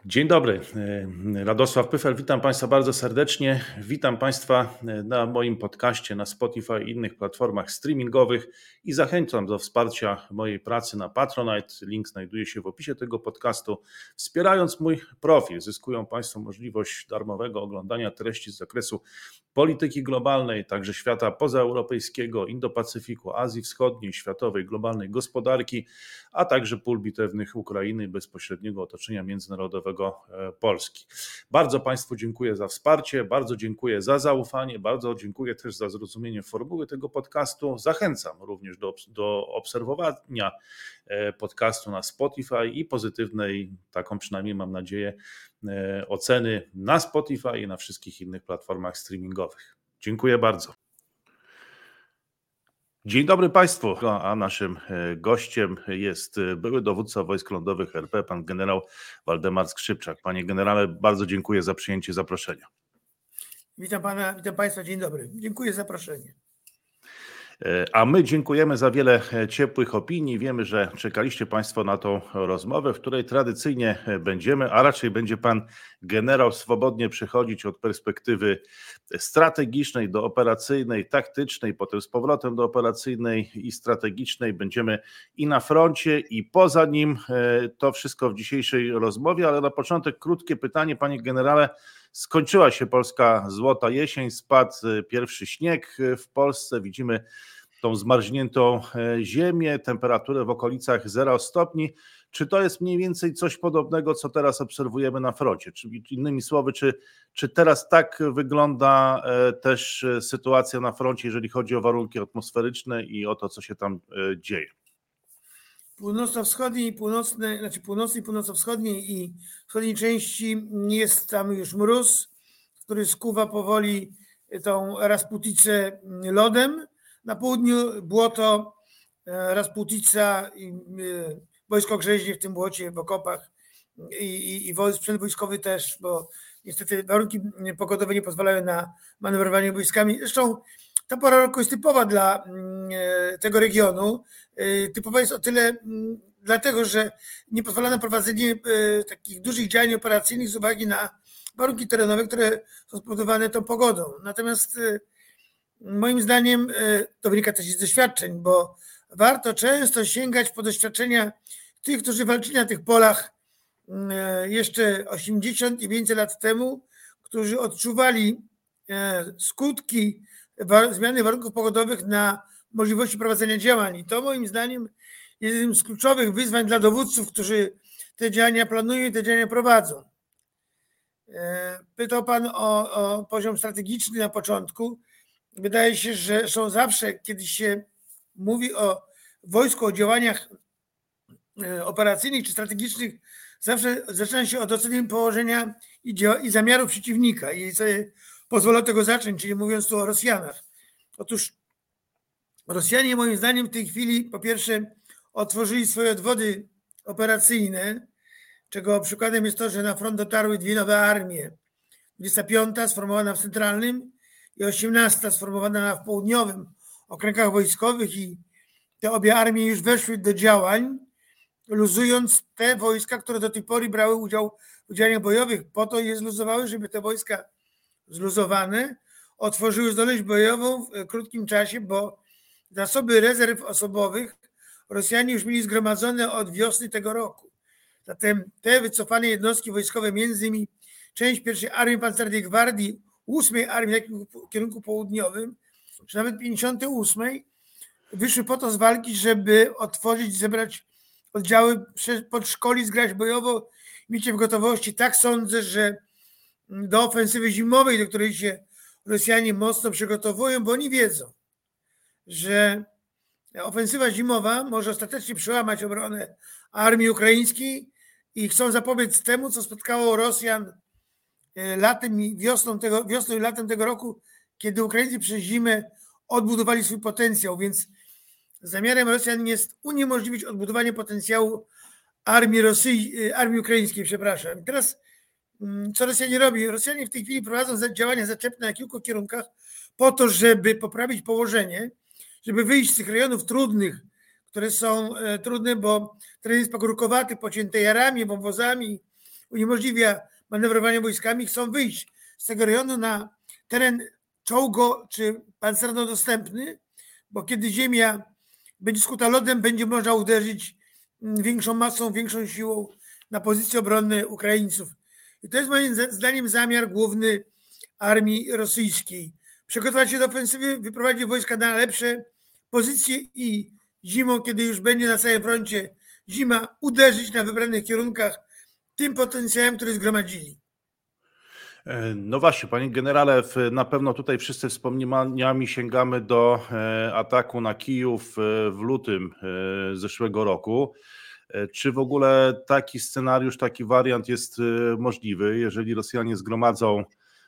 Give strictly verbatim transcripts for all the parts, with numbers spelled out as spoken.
Dzień dobry, Radosław Pyfel, witam Państwa bardzo serdecznie. Witam Państwa na moim podcaście na Spotify i innych platformach streamingowych i zachęcam do wsparcia mojej pracy na Patronite. Link znajduje się w opisie tego podcastu. Wspierając mój profil, zyskują Państwo możliwość darmowego oglądania treści z zakresu polityki globalnej, także świata pozaeuropejskiego, Indo-Pacyfiku, Azji Wschodniej, światowej, globalnej gospodarki, a także pól bitewnych Ukrainy i bezpośredniego otoczenia międzynarodowego Polski. Bardzo Państwu dziękuję za wsparcie, bardzo dziękuję za zaufanie, bardzo dziękuję też za zrozumienie formuły tego podcastu. Zachęcam również do, do obserwowania podcastu na Spotify i pozytywnej, taką przynajmniej mam nadzieję, oceny na Spotify i na wszystkich innych platformach streamingowych. Dziękuję bardzo. Dzień dobry Państwu, a naszym gościem jest były dowódca wojsk lądowych R P, pan generał Waldemar Skrzypczak. Panie generale, bardzo dziękuję za przyjęcie zaproszenia. Witam pana, witam Państwa, dzień dobry. Dziękuję za zaproszenie. A my dziękujemy za wiele ciepłych opinii. Wiemy, że czekaliście Państwo na tą rozmowę, w której tradycyjnie będziemy, a raczej będzie pan generał swobodnie przechodzić od perspektywy strategicznej do operacyjnej, taktycznej, potem z powrotem do operacyjnej i strategicznej. Będziemy i na froncie, i poza nim. To wszystko w dzisiejszej rozmowie, ale na początek krótkie pytanie, panie generale. Skończyła się polska złota jesień, spadł pierwszy śnieg w Polsce, widzimy tą zmarzniętą ziemię, temperaturę w okolicach zera stopni. Czy to jest mniej więcej coś podobnego, co teraz obserwujemy na froncie? Czyli innymi słowy, czy, czy teraz tak wygląda też sytuacja na froncie, jeżeli chodzi o warunki atmosferyczne i o to, co się tam dzieje? Północno-wschodniej, północnej, znaczy północnej, północno-wschodniej i wschodniej części jest tam już mróz, który skuwa powoli tą Rasputicę lodem. Na południu błoto, Rasputica i wojsko grzeźnie w tym błocie, w okopach i, i, i sprzęt wojskowy też, bo niestety warunki pogodowe nie pozwalają na manewrowanie wojskami. Zresztą ta pora roku jest typowa dla tego regionu. Typowa jest o tyle dlatego, że nie pozwala na prowadzenie takich dużych działań operacyjnych z uwagi na warunki terenowe, które są spowodowane tą pogodą. Natomiast moim zdaniem to wynika też z doświadczeń, bo warto często sięgać po doświadczenia tych, którzy walczyli na tych polach jeszcze osiemdziesiąt i więcej lat temu, którzy odczuwali skutki zmiany warunków pogodowych na możliwości prowadzenia działań. I to moim zdaniem jest jednym z kluczowych wyzwań dla dowódców, którzy te działania planują i te działania prowadzą. Pytał pan o, o poziom strategiczny na początku. Wydaje się, że są zawsze, kiedy się mówi o wojsku, o działaniach operacyjnych czy strategicznych, zawsze zaczyna się od oceny położenia i, dzia- i zamiaru przeciwnika. I sobie pozwolę tego zacząć, czyli mówiąc tu o Rosjanach. Otóż Rosjanie moim zdaniem w tej chwili po pierwsze otworzyli swoje odwody operacyjne, czego przykładem jest to, że na front dotarły dwie nowe armie. dwudziesta piąta sformowana w centralnym i osiemnasta sformowana w południowym okręgach wojskowych i te obie armie już weszły do działań, luzując te wojska, które do tej pory brały udział w działaniach bojowych. Po to je zluzowały, żeby te wojska zluzowane otworzyły zdolność bojową w krótkim czasie, bo zasoby rezerw osobowych Rosjanie już mieli zgromadzone od wiosny tego roku. Zatem te wycofane jednostki wojskowe, między innymi część pierwszej Armii Pancernej Gwardii, ósmej Armii w kierunku południowym, czy nawet pięćdziesiątej ósmej, wyszły po to z walki, żeby otworzyć, zebrać oddziały, podszkolić, zgrać bojowo, mieć w gotowości. Tak sądzę, że do ofensywy zimowej, do której się Rosjanie mocno przygotowują, bo oni wiedzą, że ofensywa zimowa może ostatecznie przełamać obronę armii ukraińskiej i chcą zapobiec temu, co spotkało Rosjan latem i wiosną tego, wiosną i latem tego roku, kiedy Ukraińcy przez zimę odbudowali swój potencjał, więc zamiarem Rosjan jest uniemożliwić odbudowanie potencjału armii Rosji, armii ukraińskiej, przepraszam. I teraz co Rosjanie robią? Rosjanie w tej chwili prowadzą działania zaczepne na kilku kierunkach po to, żeby poprawić położenie, żeby wyjść z tych rejonów trudnych, które są trudne, bo teren jest pagórkowaty, pocięte jarami, wąwozami, uniemożliwia manewrowanie wojskami, chcą wyjść z tego rejonu na teren czołgo czy pancerno dostępny, bo kiedy ziemia będzie skuta lodem, będzie można uderzyć większą masą, większą siłą na pozycje obronne Ukraińców. I to jest moim zdaniem zamiar główny armii rosyjskiej. Przygotować się do ofensywy, wyprowadzić wojska na lepsze pozycje i zimą, kiedy już będzie na całym froncie zima, uderzyć na wybranych kierunkach tym potencjałem, który zgromadzili. No właśnie, panie generale, na pewno tutaj wszyscy wspomnieniami sięgamy do ataku na Kijów w lutym zeszłego roku. Czy w ogóle taki scenariusz, taki wariant jest możliwy, jeżeli Rosjanie zgromadzą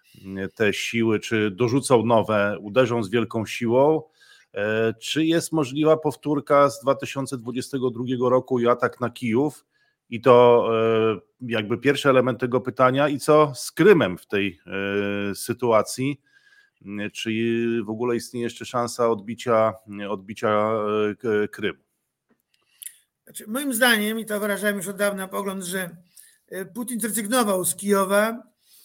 te siły, czy dorzucą nowe, uderzą z wielką siłą? Czy jest możliwa powtórka z dwa tysiące dwudziestego drugiego roku i atak na Kijów? I to jakby pierwszy element tego pytania. I co z Krymem w tej sytuacji? Czy w ogóle istnieje jeszcze szansa odbicia, odbicia Krymu? Znaczy, moim zdaniem, i to wyrażałem już od dawna pogląd, że Putin zrezygnował z Kijowa,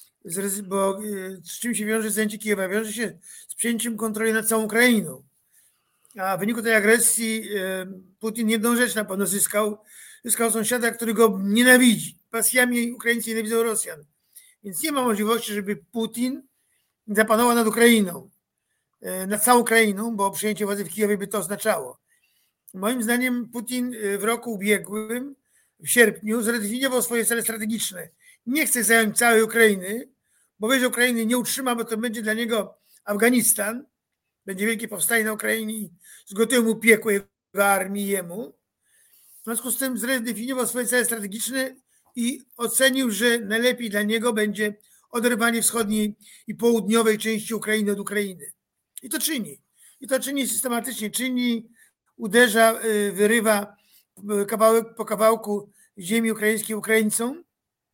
bo z czym się wiąże zajęcie Kijowa? Wiąże się z przejęciem kontroli nad całą Ukrainą. A w wyniku tej agresji Putin jedną rzecz na pewno zyskał. Zyskał sąsiada, który go nienawidzi. Pasjami Ukraińcy nienawidzą Rosjan. Więc nie ma możliwości, żeby Putin zapanował nad Ukrainą, nad całą Ukrainą, bo przejęcie władzy w Kijowie by to oznaczało. Moim zdaniem Putin w roku ubiegłym, w sierpniu, zredefiniował swoje cele strategiczne. Nie chce zająć całej Ukrainy, bo wie, że Ukrainy nie utrzyma, bo to będzie dla niego Afganistan. Będzie wielkie powstanie na Ukrainie i zgotuje mu piekło jego armii jemu. W związku z tym zredefiniował swoje cele strategiczne i ocenił, że najlepiej dla niego będzie oderwanie wschodniej i południowej części Ukrainy od Ukrainy. I to czyni. I to czyni systematycznie. Czyni, uderza, wyrywa kawałek po kawałku ziemi ukraińskiej Ukraińcom.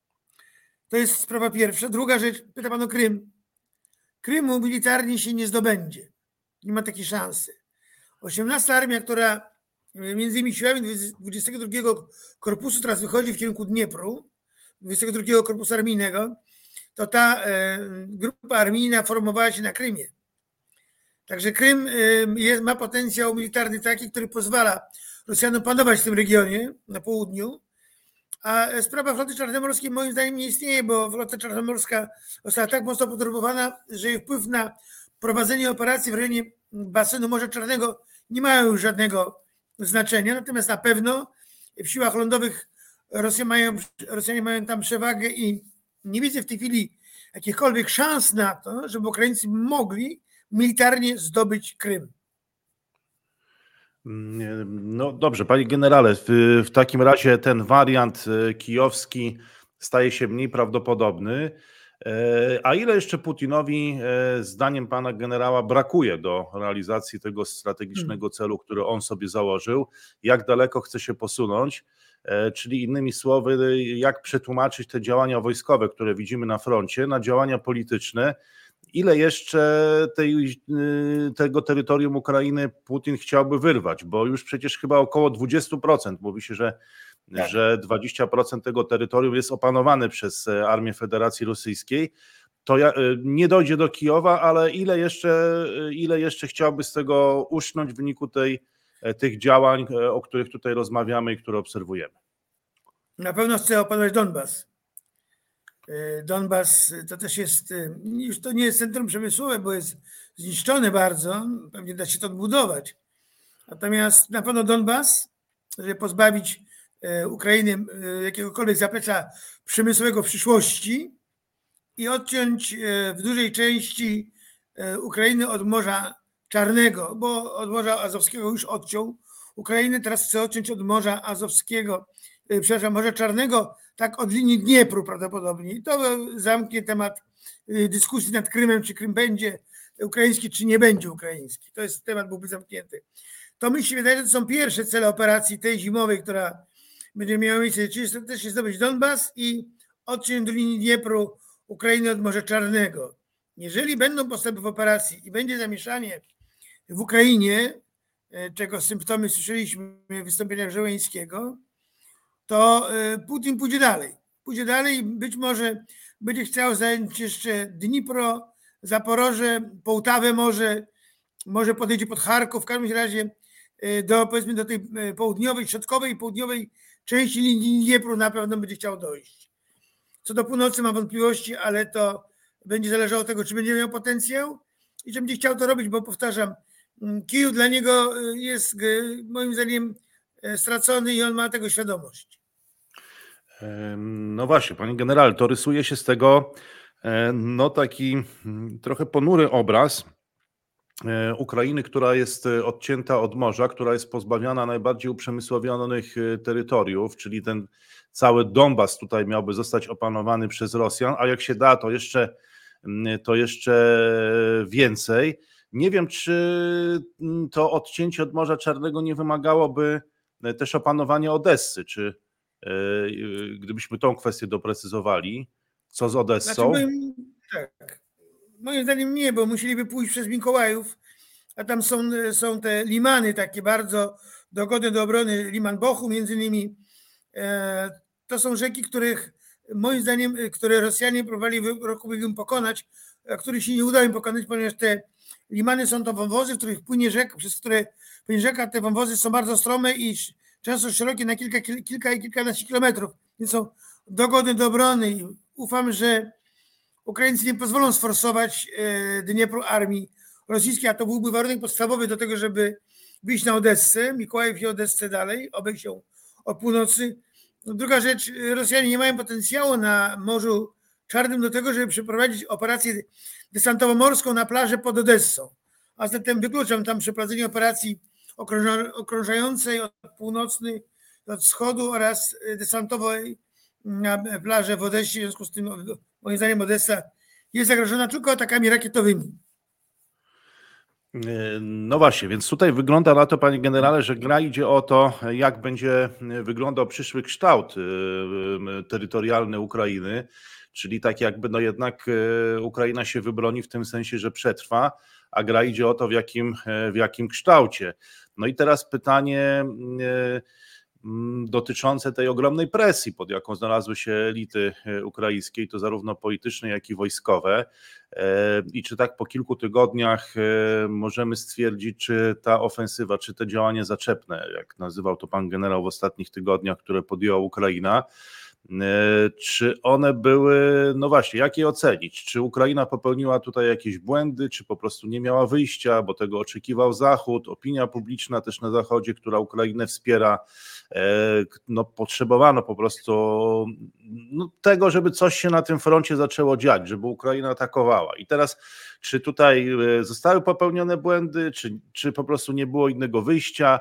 To jest sprawa pierwsza. Druga rzecz, pyta pan o Krym. Krymu militarnie się nie zdobędzie. Nie ma takiej szansy. osiemnasta armia, która między innymi siłami dwudziestego drugiego Korpusu teraz wychodzi w kierunku Dniepru, dwudziestego drugiego Korpusu Armijnego, to ta grupa armijna formowała się na Krymie. Także Krym jest, ma potencjał militarny taki, który pozwala Rosjanom panować w tym regionie, na południu, a sprawa floty czarnomorskiej moim zdaniem nie istnieje, bo flota czarnomorska została tak mocno podrobowana, że jej wpływ na prowadzenie operacji w rejonie basenu Morza Czarnego nie mają już żadnego znaczenia, natomiast na pewno w siłach lądowych Rosjanie mają, Rosjanie mają tam przewagę i nie widzę w tej chwili jakichkolwiek szans na to, żeby Ukraińcy mogli militarnie zdobyć Krym. No dobrze, panie generale, w, w takim razie ten wariant kijowski staje się mniej prawdopodobny. A ile jeszcze Putinowi, zdaniem pana generała, brakuje do realizacji tego strategicznego celu, który on sobie założył? Jak daleko chce się posunąć? Czyli innymi słowy, jak przetłumaczyć te działania wojskowe, które widzimy na froncie, na działania polityczne? Ile jeszcze tej, tego terytorium Ukrainy Putin chciałby wyrwać? Bo już przecież chyba około dwadzieścia procent. Mówi się, że, tak. że dwadzieścia procent tego terytorium jest opanowane przez Armię Federacji Rosyjskiej. To ja, nie dojdzie do Kijowa, ale ile jeszcze, ile jeszcze chciałby z tego uszcząć w wyniku tej, tych działań, o których tutaj rozmawiamy i które obserwujemy? Na pewno chce opanować Donbas. Donbas to też jest, już to nie jest centrum przemysłowe, bo jest zniszczone bardzo, pewnie da się to odbudować. Natomiast na pewno Donbas, żeby pozbawić Ukrainę jakiegokolwiek zaplecza przemysłowego w przyszłości i odciąć w dużej części Ukrainy od Morza Czarnego, bo od Morza Azowskiego już odciął Ukrainę, teraz chce odciąć od Morza Azowskiego, przepraszam, Morza Czarnego, tak od linii Dniepru prawdopodobnie. I to zamknie temat dyskusji nad Krymem, czy Krym będzie ukraiński, czy nie będzie ukraiński. To jest temat byłby zamknięty. To mi się wydaje, że to są pierwsze cele operacji tej zimowej, która będzie miała miejsce, czyli też się zdobyć Donbas i odciąć do linii Dniepru Ukrainy od Morza Czarnego. Jeżeli będą postępy w operacji i będzie zamieszanie w Ukrainie, czego symptomy słyszeliśmy w wystąpieniach Żeleńskiego, to Putin pójdzie dalej. pójdzie dalej, być może będzie chciał zająć jeszcze Dnipro, Zaporoże, Połtawę może, może podejdzie pod Charków, w każdym razie do, powiedzmy, do tej południowej, środkowej i południowej części linii Dniepru na pewno będzie chciał dojść. Co do północy mam wątpliwości, ale to będzie zależało od tego, czy będzie miał potencjał i czy będzie chciał to robić, bo powtarzam, Kijów dla niego jest moim zdaniem stracony i on ma tego świadomość. No właśnie, panie generale, to rysuje się z tego no taki trochę ponury obraz Ukrainy, która jest odcięta od morza, która jest pozbawiona najbardziej uprzemysłowionych terytoriów, czyli ten cały Donbas tutaj miałby zostać opanowany przez Rosjan, a jak się da, to jeszcze, to jeszcze więcej. Nie wiem, czy to odcięcie od Morza Czarnego nie wymagałoby też opanowania Odessy, czy gdybyśmy tą kwestię doprecyzowali, co z Odessą? Znaczy, moim, tak. Moim zdaniem nie, bo musieliby pójść przez Mikołajów, a tam są, są te limany takie bardzo dogodne do obrony, liman Bochu między innymi. To są rzeki, których moim zdaniem, które Rosjanie próbowali w roku ubiegłym pokonać, a których się nie udało im pokonać, ponieważ te limany są to wąwozy, w których płynie rzeka, przez które płynie rzeka. Te wąwozy są bardzo strome i często szerokie na kilka, kilka i kilkanaście kilometrów, więc są dogodne do obrony i ufam, że Ukraińcy nie pozwolą sforsować Dniepru armii rosyjskiej, a to byłby warunek podstawowy do tego, żeby wyjść na Odessę, Mikołajów i Odessę dalej, obejść ją od północy. Druga rzecz, Rosjanie nie mają potencjału na Morzu Czarnym do tego, żeby przeprowadzić operację desantowo-morską na plażę pod Odessą. A zatem wykluczam tam przeprowadzenie operacji okrążającej od północnej, od wschodu oraz desantowej na plażę w Odessie. W związku z tym moim zdaniem Odessa jest zagrożona tylko atakami rakietowymi. No właśnie, więc tutaj wygląda na to, panie generale, że gra idzie o to, jak będzie wyglądał przyszły kształt terytorialny Ukrainy, czyli tak jakby no jednak Ukraina się wybroni w tym sensie, że przetrwa, a gra idzie o to, w jakim, w jakim kształcie. No i teraz pytanie dotyczące tej ogromnej presji, pod jaką znalazły się elity ukraińskie, to zarówno polityczne, jak i wojskowe. I czy tak po kilku tygodniach możemy stwierdzić, czy ta ofensywa, czy te działania zaczepne, jak nazywał to pan generał w ostatnich tygodniach, które podjęła Ukraina, czy one były, no właśnie, jak je ocenić? Czy Ukraina popełniła tutaj jakieś błędy, czy po prostu nie miała wyjścia, bo tego oczekiwał Zachód, opinia publiczna też na Zachodzie, która Ukrainę wspiera, no potrzebowano po prostu no, tego, żeby coś się na tym froncie zaczęło dziać, żeby Ukraina atakowała. I teraz, czy tutaj zostały popełnione błędy, czy, czy po prostu nie było innego wyjścia?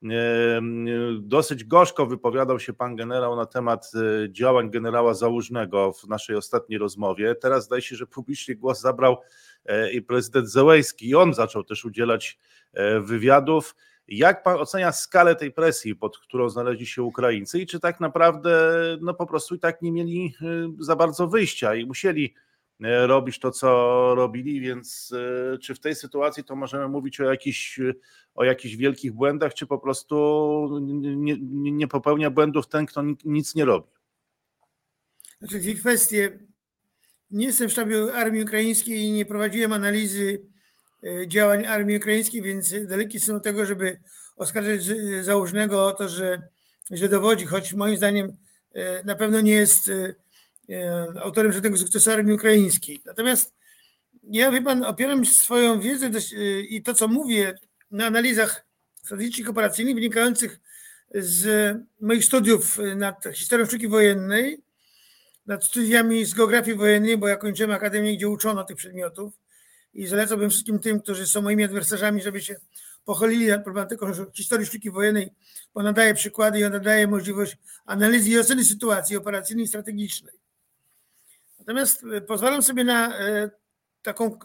Dosyć gorzko wypowiadał się pan generał na temat działań generała Załużnego w naszej ostatniej rozmowie. Teraz zdaje się, że publicznie głos zabrał i prezydent Zełenski i on zaczął też udzielać wywiadów. Jak pan ocenia skalę tej presji, pod którą znaleźli się Ukraińcy i czy tak naprawdę no po prostu i tak nie mieli za bardzo wyjścia i musieli robić to, co robili, więc czy w tej sytuacji to możemy mówić o jakichś, o jakichś wielkich błędach, czy po prostu nie, nie, nie popełnia błędów ten, kto nic nie robi? Znaczy dwie kwestie. Nie jestem w sztabie armii ukraińskiej i nie prowadziłem analizy działań armii ukraińskiej, więc daleki jestem od tego, żeby oskarżać Załużnego o to, że, że dowodzi, choć moim zdaniem na pewno nie jest autorem żadnego sukcesu armii ukraińskiej. Natomiast ja, wie pan, opieram swoją wiedzę i to, co mówię na analizach strategicznych, operacyjnych wynikających z moich studiów nad historią sztuki wojennej, nad studiami z geografii wojennej, bo ja kończyłem akademię, gdzie uczono tych przedmiotów i zalecałbym wszystkim tym, którzy są moimi adwersarzami, żeby się pochylili nad problematyką historii sztuki wojennej, bo ona daje przykłady i ona daje możliwość analizy i oceny sytuacji operacyjnej i strategicznej. Natomiast pozwalam sobie na taką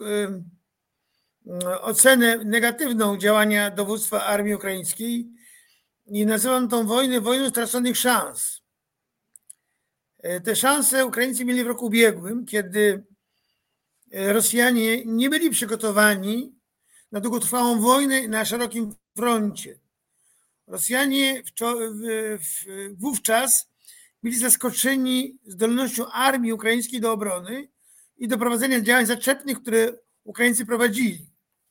ocenę negatywną działania dowództwa armii ukraińskiej i nazywam tą wojnę wojną straconych szans. Te szanse Ukraińcy mieli w roku ubiegłym, kiedy Rosjanie nie byli przygotowani na długotrwałą wojnę na szerokim froncie. Rosjanie wówczas byli zaskoczeni zdolnością armii ukraińskiej do obrony i do prowadzenia działań zaczepnych, które Ukraińcy prowadzili.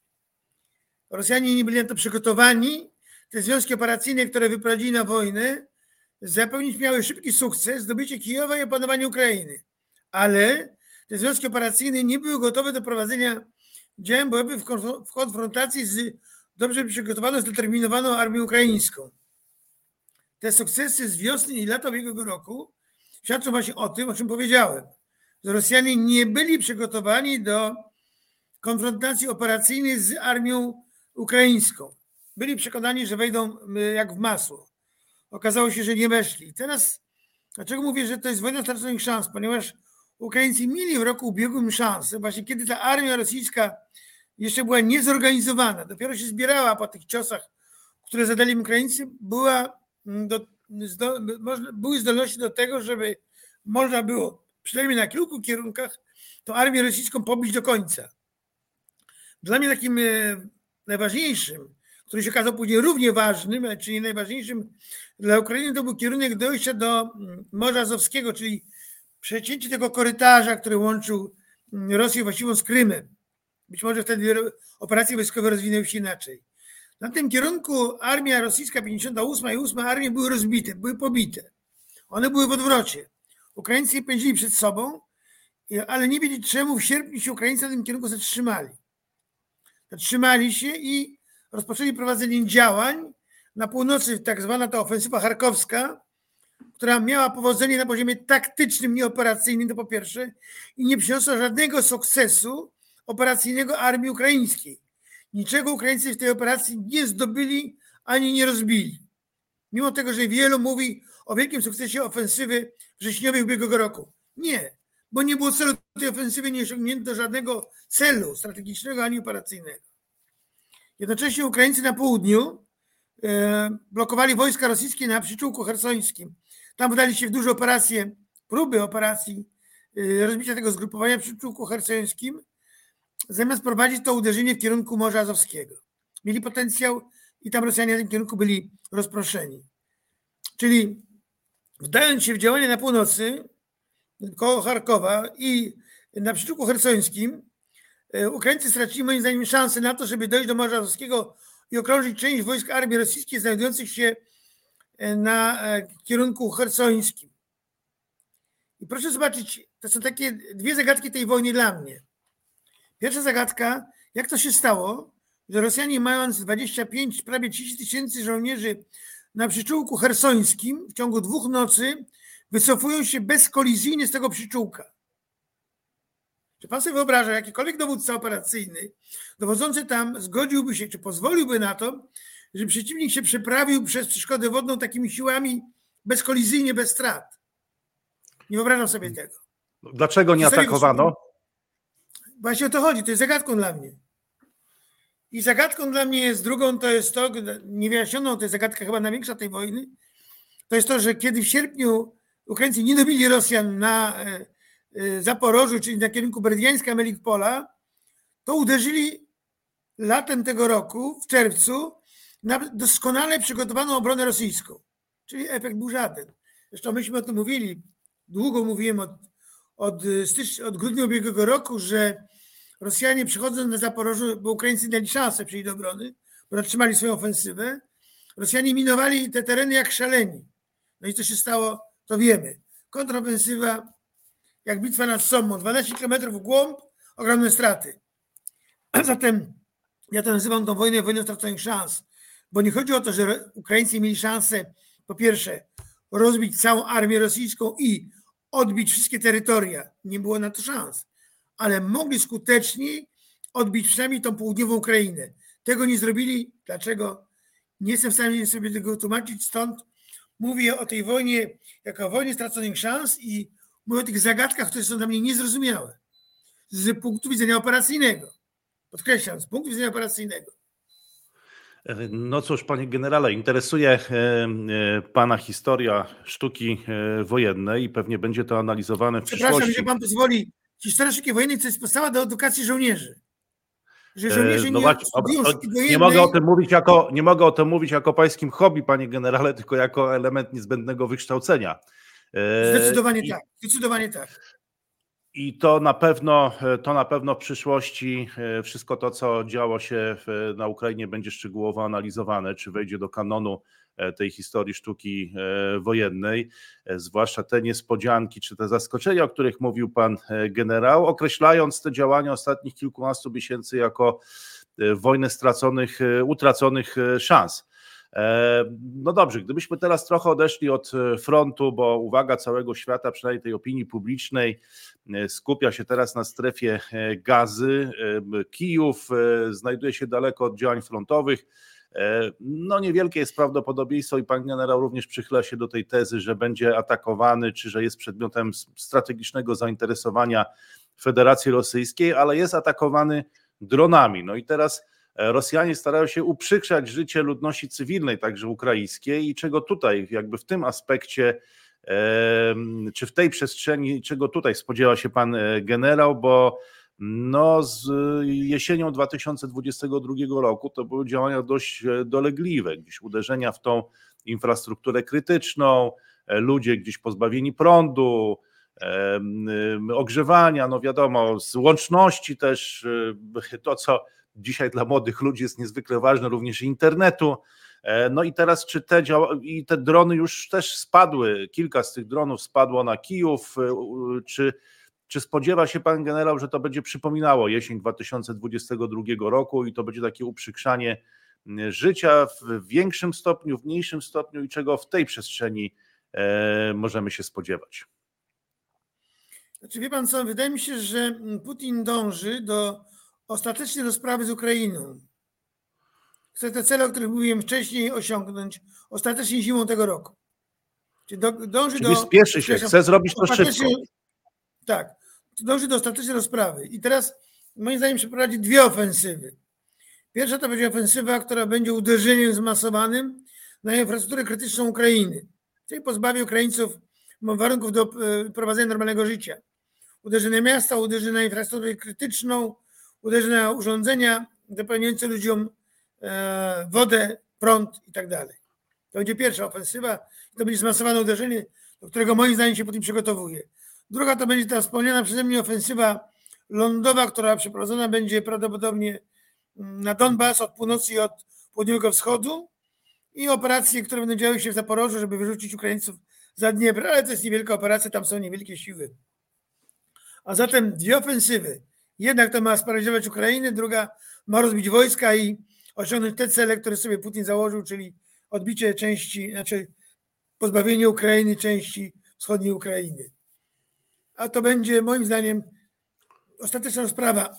Rosjanie nie byli na to przygotowani. Te związki operacyjne, które wyprowadzili na wojnę, zapewnić miały szybki sukces, zdobycie Kijowa i opanowanie Ukrainy. Ale te związki operacyjne nie były gotowe do prowadzenia działań bojowych w konfrontacji z dobrze przygotowaną, zdeterminowaną armią ukraińską. Te sukcesy z wiosny i lata ubiegłego roku świadczą właśnie o tym, o czym powiedziałem, że Rosjanie nie byli przygotowani do konfrontacji operacyjnej z armią ukraińską. Byli przekonani, że wejdą jak w masło. Okazało się, że nie weszli. I teraz, dlaczego mówię, że to jest wojna straconych szans? Ponieważ Ukraińcy mieli w roku ubiegłym szansę, właśnie kiedy ta armia rosyjska jeszcze była niezorganizowana, dopiero się zbierała po tych ciosach, które zadali im Ukraińcy, była do, zdo, można, były zdolności do tego, żeby można było, przynajmniej na kilku kierunkach, tą armię rosyjską pobić do końca. Dla mnie takim najważniejszym, który się okazał później równie ważnym, czyli najważniejszym dla Ukrainy, to był kierunek dojścia do Morza Azowskiego, czyli przecięcie tego korytarza, który łączył Rosję właściwą z Krymem. Być może wtedy operacje wojskowe rozwinęły się inaczej. Na tym kierunku armia rosyjska pięćdziesiąta ósma i ósma armia były rozbite, były pobite. One były w odwrocie. Ukraińcy je pędzili przed sobą, ale nie wiedzieli czemu w sierpniu się Ukraińcy na tym kierunku zatrzymali. Zatrzymali się i rozpoczęli prowadzenie działań na północy, tak zwana ta ofensywa charkowska, która miała powodzenie na poziomie taktycznym, nieoperacyjnym, to po pierwsze, i nie przyniosła żadnego sukcesu operacyjnego armii ukraińskiej. Niczego Ukraińcy w tej operacji nie zdobyli ani nie rozbili. Mimo tego, że wielu mówi o wielkim sukcesie ofensywy wrześniowej ubiegłego roku. Nie, bo nie było celu tej ofensywy, nie osiągnięto żadnego celu strategicznego ani operacyjnego. Jednocześnie Ukraińcy na południu e, blokowali wojska rosyjskie na przyczółku chersońskim. Tam wdali się w duże operacje, próby operacji e, rozbicia tego zgrupowania w przyczółku chersońskim, zamiast prowadzić to uderzenie w kierunku Morza Azowskiego. Mieli potencjał i tam Rosjanie w tym kierunku byli rozproszeni. Czyli wdając się w działania na północy, koło Charkowa i na przyczółku chersońskim, Ukraińcy stracili moim zdaniem szansę na to, żeby dojść do Morza Azowskiego i okrążyć część wojsk armii rosyjskiej znajdujących się na kierunku chersońskim. I proszę zobaczyć, to są takie dwie zagadki tej wojny dla mnie. Pierwsza zagadka, jak to się stało, że Rosjanie mając dwadzieścia pięć, prawie trzydzieści tysięcy żołnierzy na przyczółku chersońskim w ciągu dwóch nocy wycofują się bezkolizyjnie z tego przyczółka. Czy pan sobie wyobraża, jakikolwiek dowódca operacyjny dowodzący tam zgodziłby się, czy pozwoliłby na to, że przeciwnik się przeprawił przez przeszkodę wodną takimi siłami bezkolizyjnie, bez strat? Nie wyobrażam sobie tego. Dlaczego nie atakowano? Właśnie o to chodzi, to jest zagadką dla mnie. I zagadką dla mnie jest drugą, to jest to, niewyjaśnioną, to jest zagadka chyba największa tej wojny, to jest to, że kiedy w sierpniu Ukraińcy nie dobili Rosjan na Zaporożu, czyli na kierunku Berdiańska, Melikpola, to uderzyli latem tego roku, w czerwcu, na doskonale przygotowaną obronę rosyjską. Czyli efekt był żaden. Zresztą myśmy o tym mówili, długo mówiłem od, od, stycznia, od grudnia ubiegłego roku, że Rosjanie przychodząc na Zaporożu, bo Ukraińcy dali szansę przyjść do obrony, bo zatrzymali swoją ofensywę, Rosjanie minowali te tereny jak szaleni. No i co się stało, to wiemy. Kontrofensywa, jak bitwa nad Sommą, dwanaście kilometrów w głąb, ogromne straty. Zatem ja to nazywam tą wojnę wojną straconych szans, bo nie chodzi o to, że Ukraińcy mieli szansę, po pierwsze, rozbić całą armię rosyjską i odbić wszystkie terytoria. Nie było na to szans. Ale mogli skuteczniej odbić przynajmniej tą południową Ukrainę. Tego nie zrobili. Dlaczego? Nie jestem w stanie sobie tego tłumaczyć, stąd mówię o tej wojnie jako o wojnie straconych szans i mówię o tych zagadkach, które są dla mnie niezrozumiałe. Z punktu widzenia operacyjnego. Podkreślam, z punktu widzenia operacyjnego. No cóż, panie generale, interesuje pana historia sztuki wojennej i pewnie będzie to analizowane w Przepraszam, przyszłości. że pan pozwoli. Historia sztuki wojennej to jest podstawa do edukacji żołnierzy. Że żołnierze no nie właśnie, studiują sztuki wojennej. Nie mogę o tym mówić jako, nie mogę o tym mówić jako pańskim hobby, panie generale, tylko jako element niezbędnego wykształcenia. Zdecydowanie I, tak, zdecydowanie tak. I to na pewno, to na pewno w przyszłości wszystko to, co działo się w, na Ukrainie, będzie szczegółowo analizowane, czy wejdzie do kanonu tej historii sztuki wojennej, zwłaszcza te niespodzianki, czy te zaskoczenia, o których mówił pan generał, określając te działania ostatnich kilkunastu miesięcy jako wojnę straconych, utraconych szans. No dobrze, gdybyśmy teraz trochę odeszli od frontu, bo uwaga całego świata, przynajmniej tej opinii publicznej, skupia się teraz na strefie Gazy. Kijów znajduje się daleko od działań frontowych. No niewielkie jest prawdopodobieństwo i pan generał również przychyla się do tej tezy, że będzie atakowany, czy że jest przedmiotem strategicznego zainteresowania Federacji Rosyjskiej, ale jest atakowany dronami. No i teraz Rosjanie starają się uprzykrzać życie ludności cywilnej, także ukraińskiej, i czego tutaj jakby w tym aspekcie, czy w tej przestrzeni, czego tutaj spodziewa się pan generał, bo no z jesienią dwa tysiące dwudziestego drugiego roku to były działania dość dolegliwe, gdzieś uderzenia w tą infrastrukturę krytyczną, ludzie gdzieś pozbawieni prądu, ogrzewania, no wiadomo, z łączności też, to co dzisiaj dla młodych ludzi jest niezwykle ważne, również internetu. No i teraz czy te, działa- i te drony już też spadły, kilka z tych dronów spadło na Kijów, czy, czy spodziewa się pan generał, że to będzie przypominało jesień dwa tysiące dwudziestego drugiego roku i to będzie takie uprzykrzanie życia w większym stopniu, w mniejszym stopniu i czego w tej przestrzeni możemy się spodziewać? Znaczy, wie pan co, wydaje mi się, że Putin dąży do ostatecznej rozprawy z Ukrainą. Chce te cele, o których mówiłem wcześniej, osiągnąć ostatecznie zimą tego roku. Czyli do, dąży Czyli do... spieszy się, chce zrobić to szybko. Tak, dąży do ostatecznej rozprawy. I teraz moim zdaniem przeprowadzi dwie ofensywy. Pierwsza to będzie ofensywa, która będzie uderzeniem zmasowanym na infrastrukturę krytyczną Ukrainy, czyli pozbawi Ukraińców warunków do prowadzenia normalnego życia. Uderzy na miasta, uderzy na infrastrukturę krytyczną, uderzy na urządzenia zapewniające ludziom wodę, prąd i tak dalej. To będzie pierwsza ofensywa, to będzie zmasowane uderzenie, do którego moim zdaniem się Putin przygotowuje. Druga to będzie ta wspomniana przeze mnie ofensywa lądowa, która przeprowadzona będzie prawdopodobnie na Donbas od północy i od południowego wschodu, i operacje, które będą działy się w Zaporożu, żeby wyrzucić Ukraińców za Dniepr, ale to jest niewielka operacja, tam są niewielkie siły. A zatem dwie ofensywy. Jedna, która ma sparaliżować Ukrainę, druga ma rozbić wojska i osiągnąć te cele, które sobie Putin założył, czyli odbicie części, znaczy pozbawienie Ukrainy części wschodniej Ukrainy. A to będzie moim zdaniem ostateczna rozprawa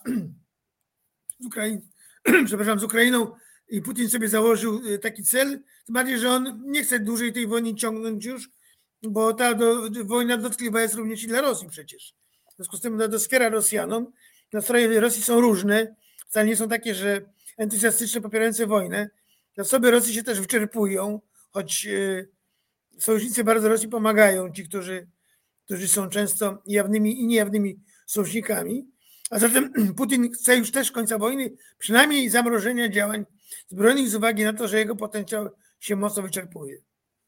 z Ukrainą, przepraszam, z Ukrainą, i Putin sobie założył taki cel, tym bardziej, że on nie chce dłużej tej wojny ciągnąć już, bo ta do, wojna dotkliwa jest również i dla Rosji przecież. W związku z tym ona doskwiera Rosjanom. Nastroje Rosji są różne, wcale nie są takie, że entuzjastyczne, popierające wojnę. Zasoby Rosji się też wyczerpują, choć sojusznicy bardzo Rosji pomagają, ci, którzy, którzy są często jawnymi i niejawnymi sojusznikami. A zatem Putin chce już też końca wojny, przynajmniej zamrożenia działań zbrojnych z uwagi na to, że jego potencjał się mocno wyczerpuje.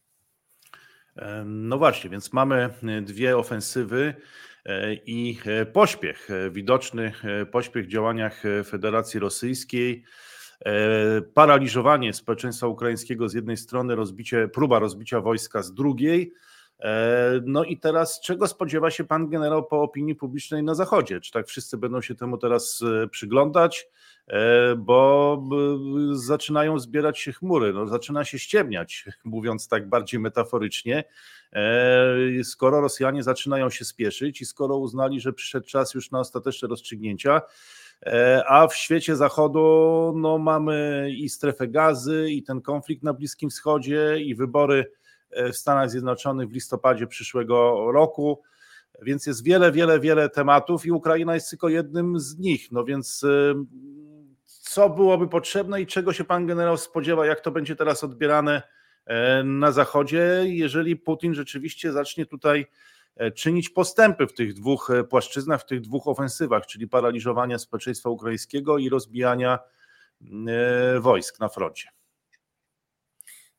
No właśnie, więc mamy dwie ofensywy i pośpiech, widoczny pośpiech w działaniach Federacji Rosyjskiej, paraliżowanie społeczeństwa ukraińskiego z jednej strony, rozbicie, próba rozbicia wojska z drugiej. No i teraz czego spodziewa się pan generał po opinii publicznej na Zachodzie? Czy tak wszyscy będą się temu teraz przyglądać? Bo zaczynają zbierać się chmury, no zaczyna się ściemniać, mówiąc tak bardziej metaforycznie, skoro Rosjanie zaczynają się spieszyć i skoro uznali, że przyszedł czas już na ostateczne rozstrzygnięcia, a w świecie Zachodu no, mamy i strefę Gazy, i ten konflikt na Bliskim Wschodzie, i wybory w Stanach Zjednoczonych w listopadzie przyszłego roku, więc jest wiele, wiele, wiele tematów i Ukraina jest tylko jednym z nich. No więc co byłoby potrzebne i czego się pan generał spodziewa, jak to będzie teraz odbierane na Zachodzie, jeżeli Putin rzeczywiście zacznie tutaj czynić postępy w tych dwóch płaszczyznach, w tych dwóch ofensywach, czyli paraliżowania społeczeństwa ukraińskiego i rozbijania wojsk na froncie?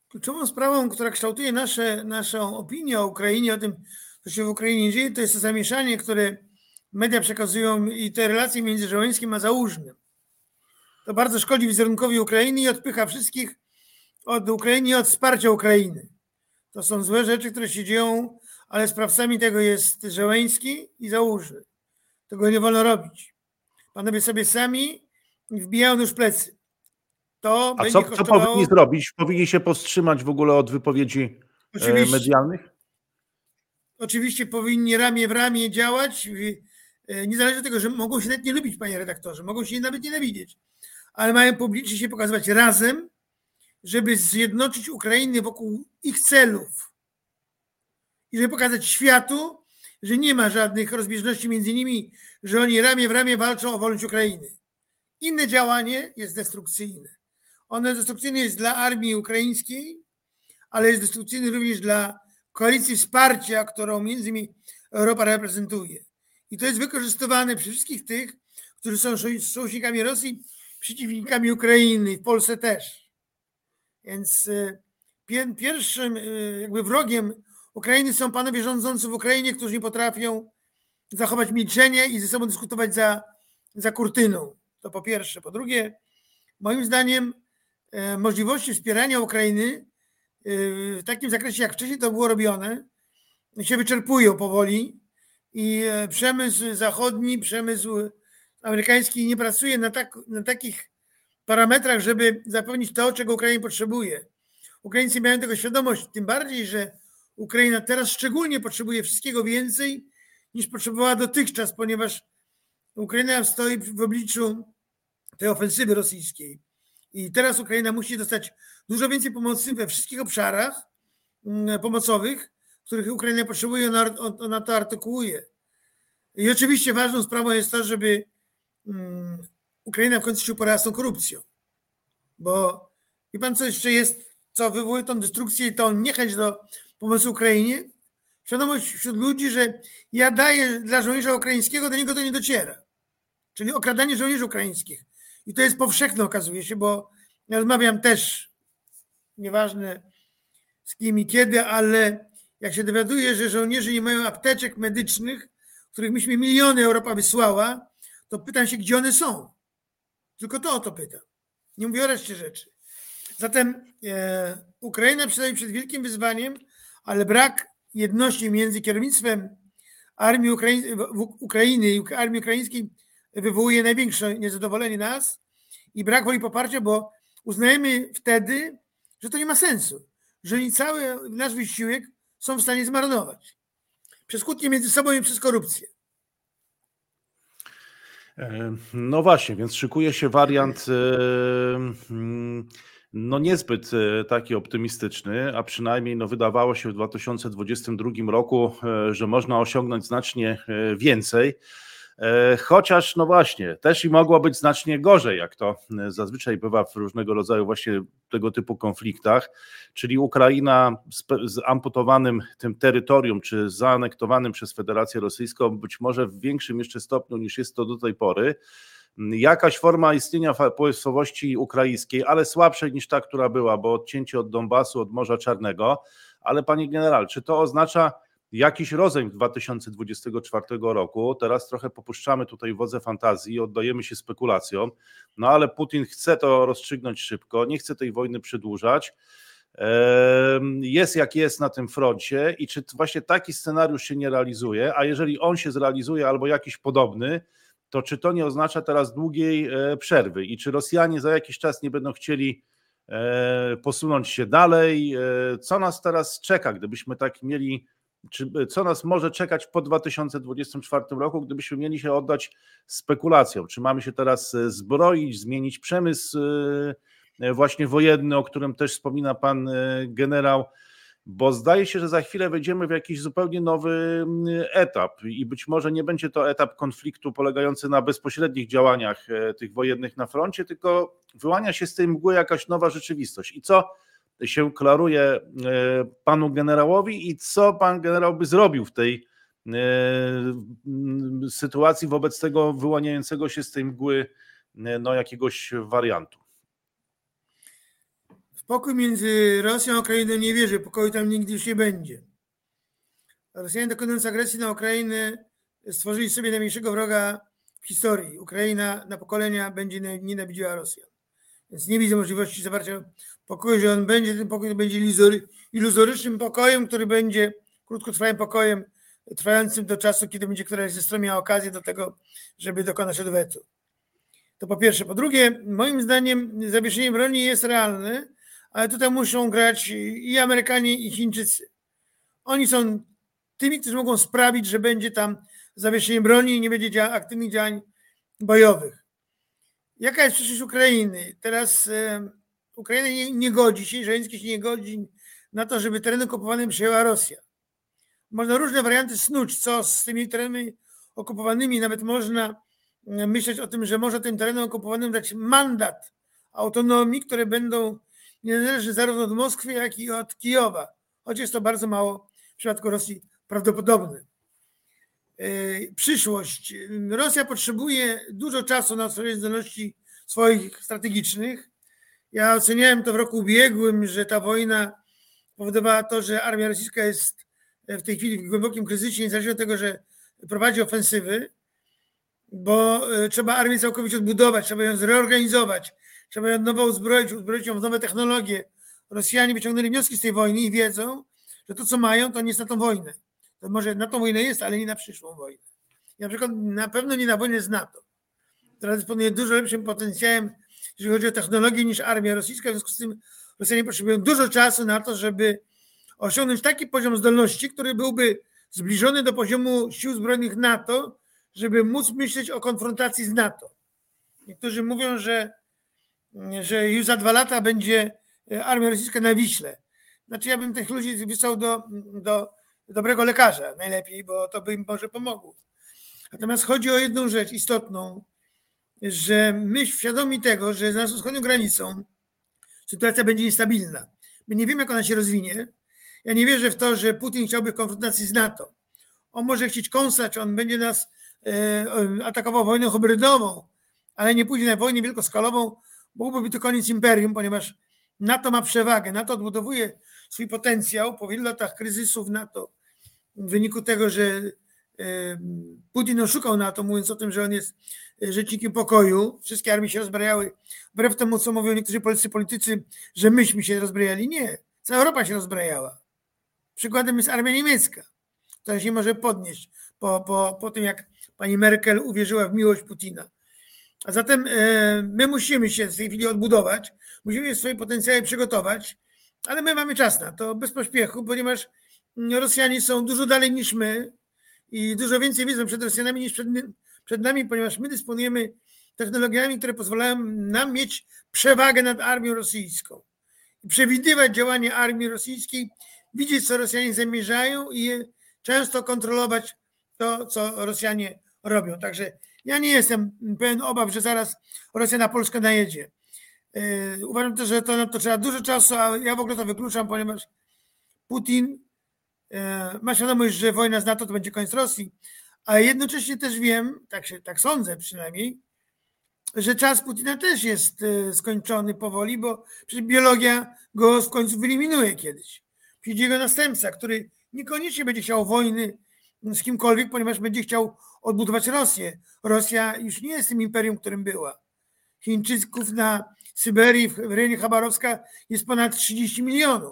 Kluczową sprawą, która kształtuje nasze, naszą opinię o Ukrainie, o tym, co się w Ukrainie dzieje, to jest to zamieszanie, które media przekazują i te relacje między Zełenskim a Załużnym. To bardzo szkodzi wizerunkowi Ukrainy i odpycha wszystkich od Ukrainy i od wsparcia Ukrainy. To są złe rzeczy, które się dzieją, ale sprawcami tego jest Zełenski i Załużny. Tego nie wolno robić. Panowie sobie sami wbijają nóż w plecy. To A będzie co, co kosztowało... powinni zrobić? Powinni się powstrzymać w ogóle od wypowiedzi Oczywiście. medialnych? Oczywiście powinni ramię w ramię działać, niezależnie od tego, że mogą się nawet nie lubić, panie redaktorze, mogą się nawet nienawidzieć, ale mają publicznie się pokazywać razem, żeby zjednoczyć Ukrainę wokół ich celów i żeby pokazać światu, że nie ma żadnych rozbieżności między nimi, że oni ramię w ramię walczą o wolność Ukrainy. Inne działanie jest destrukcyjne. Ono destrukcyjne jest dla armii ukraińskiej, ale jest destrukcyjne również dla koalicji wsparcia, którą między innymi Europa reprezentuje. I to jest wykorzystywane przez wszystkich tych, którzy są sojusznikami Rosji, przeciwnikami Ukrainy, w Polsce też. Więc pierwszym jakby wrogiem Ukrainy są panowie rządzący w Ukrainie, którzy nie potrafią zachować milczenie i ze sobą dyskutować za, za kurtyną. To po pierwsze. Po drugie, moim zdaniem możliwości wspierania Ukrainy w takim zakresie, jak wcześniej to było robione, się wyczerpują powoli i przemysł zachodni, przemysł amerykański nie pracuje na, tak, na takich parametrach, żeby zapewnić to, czego Ukraina potrzebuje. Ukraińcy mają tego świadomość, tym bardziej, że Ukraina teraz szczególnie potrzebuje wszystkiego więcej niż potrzebowała dotychczas, ponieważ Ukraina stoi w obliczu tej ofensywy rosyjskiej. I teraz Ukraina musi dostać dużo więcej pomocy we wszystkich obszarach pomocowych, których Ukraina potrzebuje, ona to artykułuje. I oczywiście ważną sprawą jest to, żeby Ukraina w końcu się uporała z tą korupcją. Bo wie pan, co jeszcze jest, co wywołuje tą destrukcję i tą niechęć do pomocy Ukrainie? Świadomość wśród ludzi, że ja daję dla żołnierza ukraińskiego, do niego to nie dociera. Czyli okradanie żołnierzy ukraińskich. I to jest powszechne, okazuje się, bo ja rozmawiam też, nieważne z kim i kiedy, ale jak się dowiaduję, że żołnierze nie mają apteczek medycznych, których myśmy miliony Europa wysłała, to pytam się, gdzie one są. Tylko to o to pytam. Nie mówię o reszcie rzeczy. Zatem e, Ukraina stoi przed wielkim wyzwaniem, ale brak jedności między kierownictwem armii Ukraiń, Ukrainy i armii ukraińskiej wywołuje największe niezadowolenie nas i brak woli poparcia, bo uznajemy wtedy, że to nie ma sensu, że oni cały nasz wysiłek są w stanie zmarnować. Przez kłótnie między sobą i przez korupcję. No właśnie, więc szykuje się wariant no niezbyt taki optymistyczny, a przynajmniej no wydawało się w dwa tysiące dwudziestym drugim roku, że można osiągnąć znacznie więcej. Chociaż no właśnie, też i mogło być znacznie gorzej, jak to zazwyczaj bywa w różnego rodzaju właśnie tego typu konfliktach, czyli Ukraina z, z amputowanym tym terytorium, czy zaanektowanym przez Federację Rosyjską, być może w większym jeszcze stopniu niż jest to do tej pory, jakaś forma istnienia państwowości ukraińskiej, ale słabszej niż ta, która była, bo odcięcie od Donbasu, od Morza Czarnego, ale panie general, czy to oznacza jakiś rozejm dwa tysiące dwudziestego czwartego roku? Teraz trochę popuszczamy tutaj wodze fantazji, oddajemy się spekulacjom, no ale Putin chce to rozstrzygnąć szybko, nie chce tej wojny przedłużać, jest jak jest na tym froncie i czy właśnie taki scenariusz się nie realizuje, a jeżeli on się zrealizuje albo jakiś podobny, to czy to nie oznacza teraz długiej przerwy i czy Rosjanie za jakiś czas nie będą chcieli posunąć się dalej? Co nas teraz czeka, gdybyśmy tak mieli, czy co nas może czekać po dwa tysiące dwudziestym czwartym roku, gdybyśmy mieli się oddać spekulacjom? Czy mamy się teraz zbroić, zmienić przemysł właśnie wojenny, o którym też wspomina pan generał? Bo zdaje się, że za chwilę wejdziemy w jakiś zupełnie nowy etap i być może nie będzie to etap konfliktu polegający na bezpośrednich działaniach tych wojennych na froncie, tylko wyłania się z tej mgły jakaś nowa rzeczywistość. I co się klaruje panu generałowi i co pan generał by zrobił w tej sytuacji wobec tego wyłaniającego się z tej mgły no, jakiegoś wariantu? pokój między Rosją a Ukrainą nie wierzy, pokoju tam nigdy już nie będzie. Rosjanie, dokonując agresji na Ukrainę, stworzyli sobie najmniejszego wroga w historii. Ukraina na pokolenia będzie nienawidziła Rosjan. Więc nie widzę możliwości zawarcia pokoju, że on będzie, ten pokój to będzie iluzorycznym pokojem, który będzie krótkotrwałym pokojem, trwającym do czasu, kiedy będzie któraś ze stron miała okazję do tego, żeby dokonać odwetu. To po pierwsze. Po drugie, moim zdaniem zawieszenie broni jest realne, ale tutaj muszą grać i Amerykanie, i Chińczycy. Oni są tymi, którzy mogą sprawić, że będzie tam zawieszenie broni i nie będzie dzia- aktywnych działań bojowych. Jaka jest przyszłość Ukrainy? Teraz e, Ukraina nie, nie godzi się, Żeleński się nie godzi na to, żeby tereny okupowane przejęła Rosja. Można różne warianty snuć, co z tymi terenami okupowanymi, nawet można myśleć o tym, że można tym terenom okupowanym dać mandat autonomii, które będą niezależne zarówno od Moskwy, jak i od Kijowa. Choć jest to bardzo mało w przypadku Rosji prawdopodobne. Przyszłość. Rosja potrzebuje dużo czasu na stworzenie zdolności swoich strategicznych. Ja oceniałem to w roku ubiegłym, że ta wojna powodowała to, że armia rosyjska jest w tej chwili w głębokim kryzysie, niezależnie od tego, że prowadzi ofensywy, bo trzeba armię całkowicie odbudować, trzeba ją zreorganizować, trzeba ją nowo uzbroić, uzbroić ją w nowe technologie. Rosjanie wyciągnęli wnioski z tej wojny i wiedzą, że to, co mają, to nie jest na tą wojnę. To może na tą wojnę jest, ale nie na przyszłą wojnę. I na przykład na pewno nie na wojnę z NATO, która dysponuje dużo lepszym potencjałem, jeżeli chodzi o technologię, niż armia rosyjska. W związku z tym Rosjanie potrzebują dużo czasu na to, żeby osiągnąć taki poziom zdolności, który byłby zbliżony do poziomu sił zbrojnych NATO, żeby móc myśleć o konfrontacji z NATO. Niektórzy mówią, że, że już za dwa lata będzie armia rosyjska na Wiśle. Znaczy ja bym tych ludzi wysłał do, do dobrego lekarza najlepiej, bo to by im może pomogło. Natomiast chodzi o jedną rzecz istotną, że my świadomi tego, że za naszą wschodnią granicą sytuacja będzie niestabilna. My nie wiemy, jak ona się rozwinie. Ja nie wierzę w to, że Putin chciałby konfrontacji z NATO. On może chcieć kąsać, on będzie nas e, atakował wojną hybrydową, ale nie pójdzie na wojnę wielkoskalową, bo byłby to koniec imperium, ponieważ NATO ma przewagę. NATO odbudowuje swój potencjał po wielu latach kryzysów NATO w wyniku tego, że e, Putin oszukał NATO, mówiąc o tym, że on jest rzecznikiem pokoju. Wszystkie armie się rozbrajały. Wbrew temu, co mówią niektórzy polscy politycy, że myśmy się rozbrajali. Nie. Cała Europa się rozbrajała. Przykładem jest armia niemiecka, która się może podnieść po, po, po tym, jak pani Merkel uwierzyła w miłość Putina. A zatem e, my musimy się w tej chwili odbudować, musimy swoje potencjały przygotować, ale my mamy czas na to, bez pośpiechu, ponieważ Rosjanie są dużo dalej niż my i dużo więcej wiedzą przed Rosjanami niż przed, przed nami, ponieważ my dysponujemy technologiami, które pozwalają nam mieć przewagę nad armią rosyjską. I przewidywać działanie armii rosyjskiej, widzieć, co Rosjanie zamierzają i często kontrolować to, co Rosjanie robią. Także ja nie jestem pełen obaw, że zaraz Rosja na Polskę najedzie. Yy, uważam też, że to, na to trzeba dużo czasu, a ja w ogóle to wykluczam, ponieważ Putin yy, ma świadomość, że wojna z NATO to będzie koniec Rosji, ale jednocześnie też wiem, tak, się, tak sądzę przynajmniej, że czas Putina też jest yy, skończony powoli, bo przecież biologia go w końcu wyeliminuje kiedyś. Przyjdzie jego następca, który niekoniecznie będzie chciał wojny z kimkolwiek, ponieważ będzie chciał odbudować Rosję. Rosja już nie jest tym imperium, którym była. Chińczyków na Syberii, w rejonie Chabarowska jest ponad trzydzieści milionów.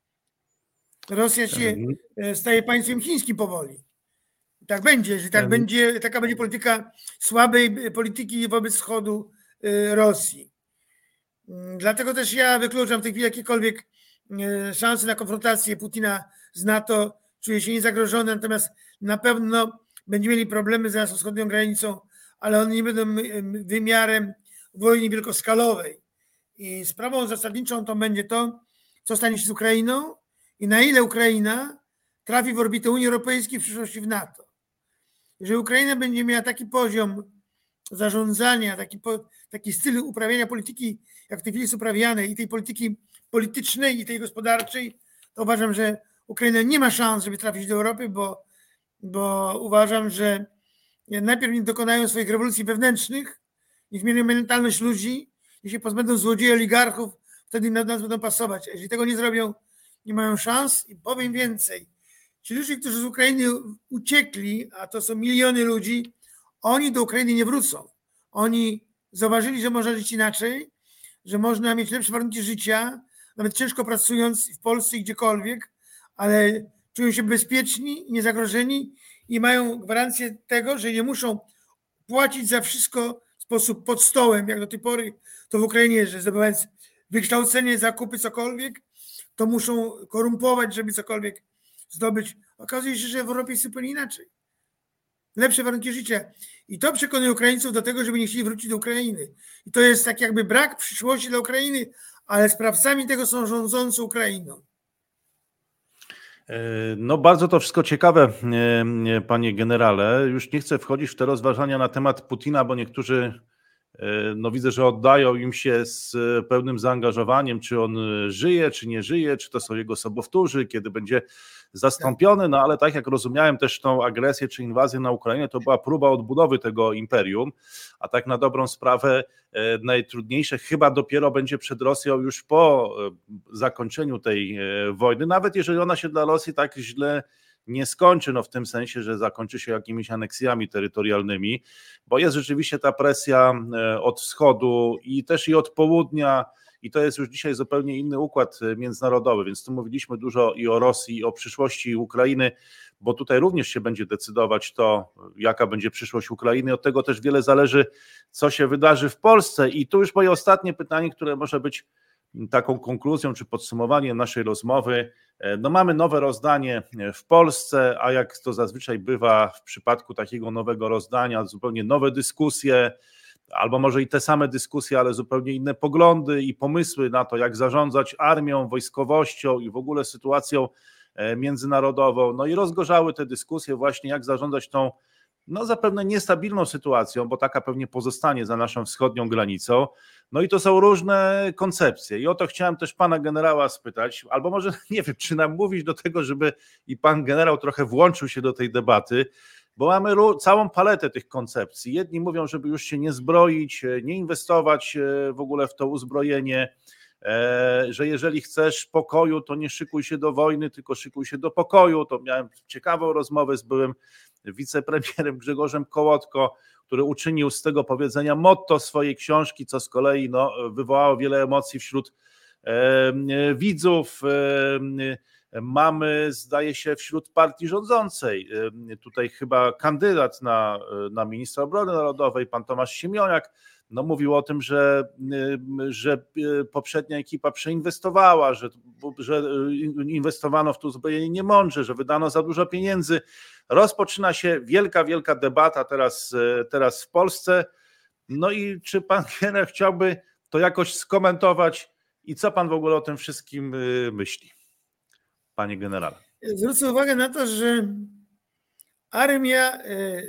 Rosja się staje państwem chińskim powoli. Tak będzie, że tak będzie, taka będzie polityka słabej polityki wobec wschodu Rosji. Dlatego też ja wykluczam w tej chwili jakiekolwiek szanse na konfrontację Putina z NATO. Czuję się niezagrożony, natomiast na pewno będziemy mieli problemy z naszą wschodnią granicą, ale one nie będą wymiarem wojny wielkoskalowej. I sprawą zasadniczą to będzie to, co stanie się z Ukrainą i na ile Ukraina trafi w orbitę Unii Europejskiej, w przyszłości w NATO. Jeżeli Ukraina będzie miała taki poziom zarządzania, taki, taki styl uprawiania polityki, jak w tej chwili jest uprawiane, i tej polityki politycznej, i tej gospodarczej, to uważam, że Ukraina nie ma szans, żeby trafić do Europy, bo, bo uważam, że najpierw nie dokonają swoich rewolucji wewnętrznych, nie zmienią mentalność ludzi, nie się pozbędą złodziei, oligarchów, wtedy na nas będą pasować. A jeżeli tego nie zrobią, nie mają szans. I powiem więcej. Ci ludzie, którzy z Ukrainy uciekli, a to są miliony ludzi, oni do Ukrainy nie wrócą. Oni zauważyli, że można żyć inaczej, że można mieć lepsze warunki życia, nawet ciężko pracując w Polsce i gdziekolwiek, ale czują się bezpieczni, niezagrożeni i mają gwarancję tego, że nie muszą płacić za wszystko w sposób pod stołem, jak do tej pory to w Ukrainie, że zdobywając wykształcenie, zakupy, cokolwiek, to muszą korumpować, żeby cokolwiek zdobyć. Okazuje się, że w Europie jest zupełnie inaczej. Lepsze warunki życia. I to przekonuje Ukraińców do tego, żeby nie chcieli wrócić do Ukrainy. I to jest tak jakby brak przyszłości dla Ukrainy, ale sprawcami tego są rządzący Ukrainą. No bardzo to wszystko ciekawe, panie generale. Już nie chcę wchodzić w te rozważania na temat Putina, bo niektórzy, no widzę, że oddają im się z pełnym zaangażowaniem, czy on żyje, czy nie żyje, czy to są jego sobowtórzy, kiedy będzie zastąpiony, no ale tak jak rozumiałem też tą agresję czy inwazję na Ukrainę, to była próba odbudowy tego imperium, a tak na dobrą sprawę najtrudniejsze chyba dopiero będzie przed Rosją już po zakończeniu tej wojny, nawet jeżeli ona się dla Rosji tak źle nie skończy, no w tym sensie, że zakończy się jakimiś aneksjami terytorialnymi, bo jest rzeczywiście ta presja od wschodu i też i od południa, i to jest już dzisiaj zupełnie inny układ międzynarodowy, więc tu mówiliśmy dużo i o Rosji, i o przyszłości Ukrainy, bo tutaj również się będzie decydować to, jaka będzie przyszłość Ukrainy, od tego też wiele zależy, co się wydarzy w Polsce. I tu już moje ostatnie pytanie, które może być taką konkluzją czy podsumowaniem naszej rozmowy. No mamy nowe rozdanie w Polsce, a jak to zazwyczaj bywa w przypadku takiego nowego rozdania, zupełnie nowe dyskusje, albo może i te same dyskusje, ale zupełnie inne poglądy i pomysły na to, jak zarządzać armią, wojskowością i w ogóle sytuacją międzynarodową. No i rozgorzały te dyskusje właśnie, jak zarządzać tą no zapewne niestabilną sytuacją, bo taka pewnie pozostanie za naszą wschodnią granicą. No i to są różne koncepcje i o to chciałem też pana generała spytać, albo może nie wiem, czy nam mówić do tego, żeby i pan generał trochę włączył się do tej debaty, bo mamy całą paletę tych koncepcji. Jedni mówią, żeby już się nie zbroić, nie inwestować w ogóle w to uzbrojenie, że jeżeli chcesz pokoju, to nie szykuj się do wojny, tylko szykuj się do pokoju. To miałem ciekawą rozmowę z byłym wicepremierem Grzegorzem Kołotko, który uczynił z tego powiedzenia motto swojej książki, co z kolei no, wywołało wiele emocji wśród e, widzów. E, mamy, zdaje się, wśród partii rządzącej, e, tutaj chyba kandydat na, na ministra obrony narodowej, pan Tomasz Siemoniak, no mówił o tym, że, że poprzednia ekipa przeinwestowała, że, że inwestowano w to uzbrojenie niemądrze, że wydano za dużo pieniędzy. Rozpoczyna się wielka, wielka debata teraz, teraz w Polsce. No i czy pan generał chciałby to jakoś skomentować i co pan w ogóle o tym wszystkim myśli, panie generale? Zwrócę uwagę na to, że armia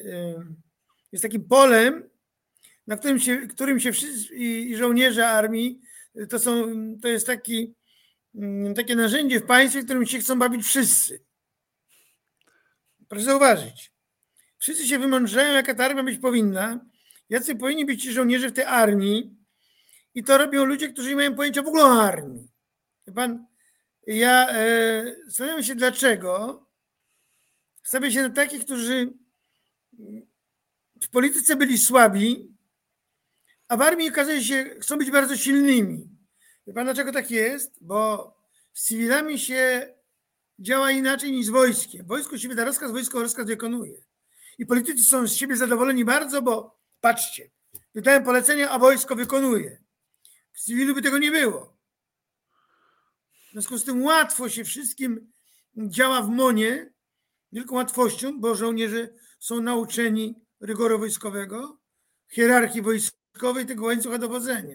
jest takim polem, na którym się, którym się wszyscy i żołnierze armii, to, są, to jest taki, takie narzędzie w państwie, którym się chcą bawić wszyscy. Proszę zauważyć. Wszyscy się wymądrzają, jaka ta armia być powinna, jacy powinni być ci żołnierze w tej armii i to robią ludzie, którzy nie mają pojęcia w ogóle o armii. Wie pan, ja e, zastanawiam się dlaczego. Stawiam się na takich, którzy w polityce byli słabi, a w armii okazuje się, chcą być bardzo silnymi. Wie pan, dlaczego tak jest? Bo z cywilami się działa inaczej niż z wojskiem. Wojsko się wyda rozkaz, wojsko rozkaz wykonuje. I politycy są z siebie zadowoleni bardzo, bo patrzcie, wydają polecenia, a wojsko wykonuje. W cywilu by tego nie było. W związku z tym łatwo się wszystkim działa w monie, wielką łatwością, bo żołnierze są nauczeni rygoru wojskowego, hierarchii wojskowej, tego łańcucha dowodzenia.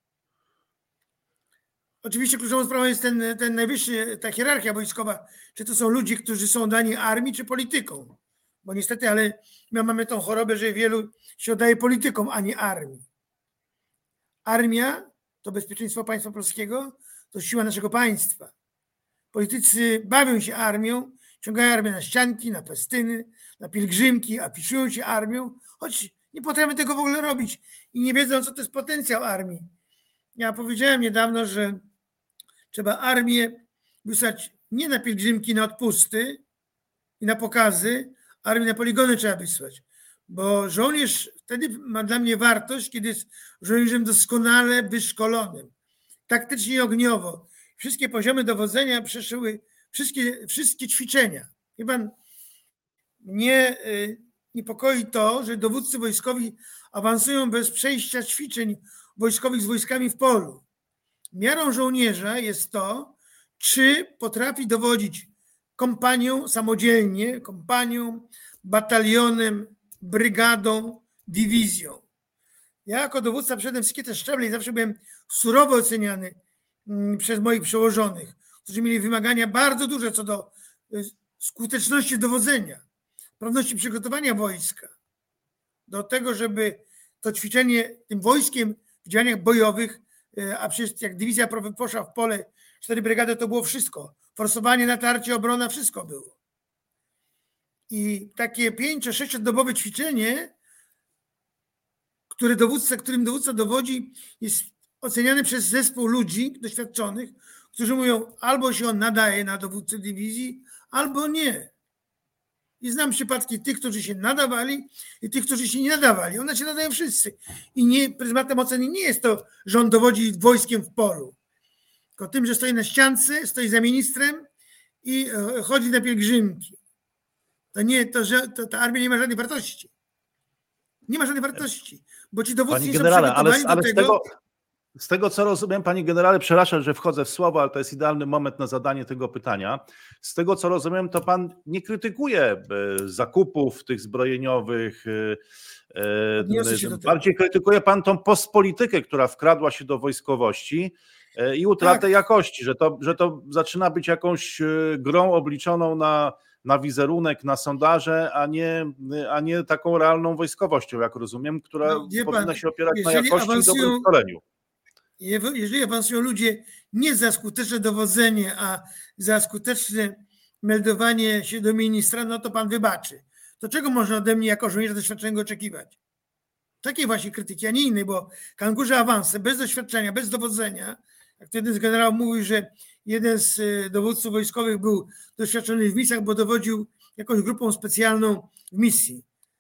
Oczywiście kluczową sprawą jest ten, ten najwyższy, ta hierarchia wojskowa, czy to są ludzie, którzy są dani armii, czy polityką. Bo niestety, ale my mamy tą chorobę, że wielu się oddaje politykom, a nie armii. Armia to bezpieczeństwo państwa polskiego, to siła naszego państwa. Politycy bawią się armią, ciągają armię na ścianki, na festyny, na pielgrzymki, afiszują się armią, choć nie potrafią tego w ogóle robić i nie wiedzą, co to jest potencjał armii. Ja powiedziałem niedawno, że trzeba armię wysłać nie na pielgrzymki, na odpusty i na pokazy, armię na poligony trzeba wysłać. Bo żołnierz wtedy ma dla mnie wartość, kiedy jest żołnierzem doskonale wyszkolonym, taktycznie i ogniowo. Wszystkie poziomy dowodzenia przeszły wszystkie, wszystkie ćwiczenia. Wie pan, mnie niepokoi to, że dowódcy wojskowi awansują bez przejścia ćwiczeń wojskowych z wojskami w polu. Miarą żołnierza jest to, czy potrafi dowodzić kompanią samodzielnie, kompanią, batalionem, brygadą, dywizją. Ja jako dowódca przeszedłem wszystkie te szczeble i zawsze byłem surowo oceniany przez moich przełożonych, którzy mieli wymagania bardzo duże co do skuteczności dowodzenia, sprawności przygotowania wojska, do tego, żeby to ćwiczenie tym wojskiem w działaniach bojowych, a przecież jak dywizja poszła w pole, cztery brygady, to było wszystko. Forsowanie, natarcie, obrona, wszystko było. I takie pięcio-, sześciodobowe ćwiczenie, które dowódca, którym dowódca dowodzi, jest oceniany przez zespół ludzi doświadczonych, którzy mówią, albo się on nadaje na dowódcę dywizji, albo nie. I znam przypadki tych, którzy się nadawali i tych, którzy się nie nadawali. One się nadają wszyscy. I nie, pryzmatem oceny nie jest to, że on dowodzi wojskiem w polu, tylko tym, że stoi na ściance, stoi za ministrem i chodzi na pielgrzymki. To nie, to, że to, ta armia nie ma żadnej wartości. Nie ma żadnej wartości, bo ci dowódcy Panie nie są generale, ale, przygotowani ale do z tego. tego, z tego, co rozumiem, panie generale, przepraszam, że wchodzę w słowo, ale to jest idealny moment na zadanie tego pytania. Z tego, co rozumiem, to pan nie krytykuje zakupów tych zbrojeniowych. Odniosę się do tego. Bardziej krytykuje pan tą postpolitykę, która wkradła się do wojskowości i utratę Tak. jakości, że to, że to zaczyna być jakąś grą obliczoną na, na wizerunek, na sondaże, a nie, a nie taką realną wojskowością, jak rozumiem, która No, wie powinna pan, się opierać na jeżeli jakości i awansują- dobrym szkoleniu. Jeżeli awansują ludzie nie za skuteczne dowodzenie, a za skuteczne meldowanie się do ministra, no to pan wybaczy. To czego można ode mnie jako żołnierza doświadczonego oczekiwać? Takiej właśnie krytyki, a nie innej, bo kangurze awanse bez doświadczenia, bez dowodzenia, jak to jeden z generałów mówił, że jeden z dowódców wojskowych był doświadczony w misjach, bo dowodził jakąś grupą specjalną w misji.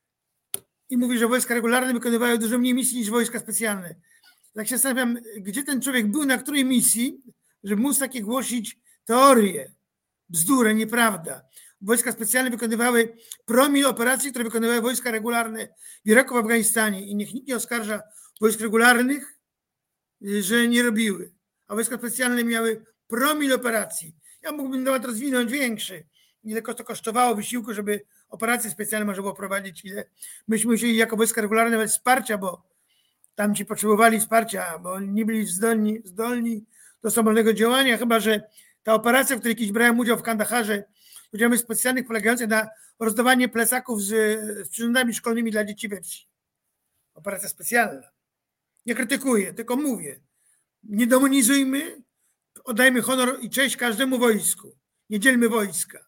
I mówi, że wojska regularne wykonywały dużo mniej misji niż wojska specjalne. Tak się zastanawiam, gdzie ten człowiek był, na której misji, żeby móc takie głosić teorie, bzdurę, nieprawda. Wojska specjalne wykonywały promil operacji, które wykonywały wojska regularne w Iraku, w Afganistanie i niech nikt nie oskarża wojsk regularnych, że nie robiły. A wojska specjalne miały promil operacji. Ja mógłbym nawet rozwinąć większy. Ile to kosztowało wysiłku, żeby operacje specjalne można było prowadzić, ile myśmy musieli jako wojska regularne nawet wsparcia, bo tam ci potrzebowali wsparcia, bo nie byli zdolni, zdolni do samolnego działania, chyba że ta operacja, w której kiedyś brałem udział w Kandaharze, udziałami specjalnych polegających na rozdawaniu plecaków z, z przyrządami szkolnymi dla dzieci we wsi. Operacja specjalna. Nie krytykuję, tylko mówię. Nie demonizujmy, oddajmy honor i cześć każdemu wojsku. Nie dzielmy wojska.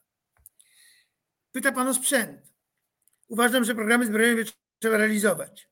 Pyta pan o sprzęt. Uważam, że programy zbrojeniowe trzeba realizować.